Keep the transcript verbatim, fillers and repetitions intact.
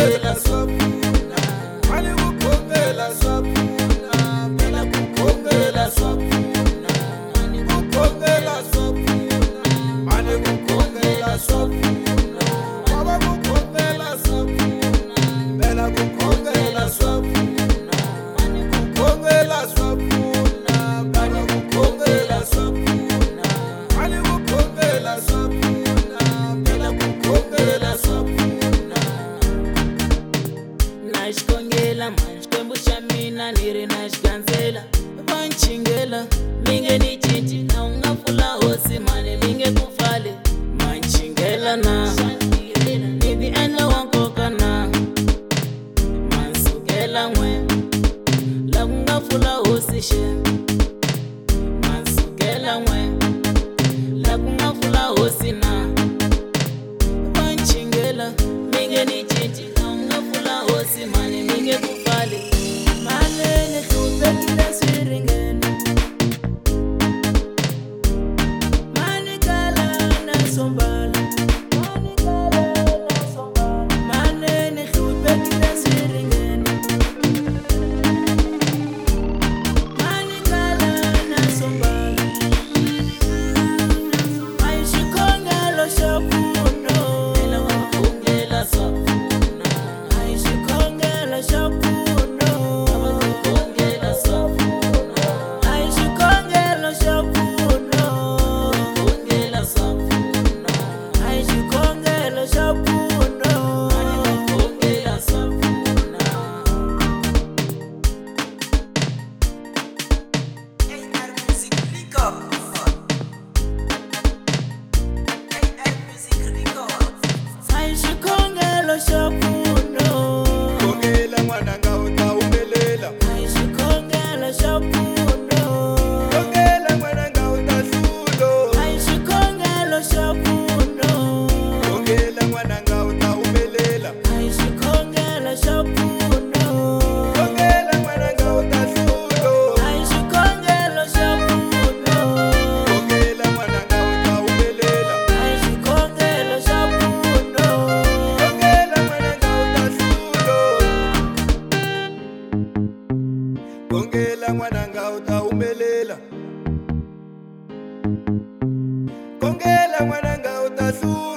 kukhongela swaphula, mane kukhongela swaphula, phela kukhongela swaphula, mane kukhongela swaphula, mane kukhongela swaphula, baba kukhongela swaphula, phela kukhongela swaphula, mane kukhongela swaphula, mane kukhongela swaphula, mane kukhongela swaphula, phela kukhongela swaphula. Na xikongela manje xikwembu xa mina ni ri na xigandzela va nchingela mi nge ni cinci na u nga pfula hosi mani mi nge ku pfale ma nchingela na ni ti endla wa nkoka na ma nsukela n'we la ku nga pfula hosi xe ma nsukela n'we la ku nga pfula hosi na va nchingela mi nge ni cinci na u nga pfula hosi mani mi nge ku pfale mane ni hlupekile swiringene mani kala na sombala mane ni hlupekile swiringene mani kala na sombala a hi xikhongelo xa pfuno phela wa khongela swa pfuna a hi xikhongelo xa pfuno wa khongela swa pfuna a hi xikhongelo xa pfuno khongela swa pfuna a hi xikhongelo xa pfuno khongela swa pfuna. A R Music Record. A R Music Record. A hi xikhongelo xa pfuno Khongela n'wananga u ta humelela. a hi xikhongelo xa pfuno Khongela n'wananga u ta hlulo. a hi xikhongelo xa pfuno Khongela n'wananga u ta humelela. a hi xikhongelo xa pfuno Khongela n'wananga u ta hlulo. a hi xikhongelo xa pfuno Khongela n'wananga u ta humelela. a hi xikhongelo xa pfuno Khongela n'wananga u ta hlulo. Khongela n'wananga u ta humelela. Khongela n'wananga u ta hlulo.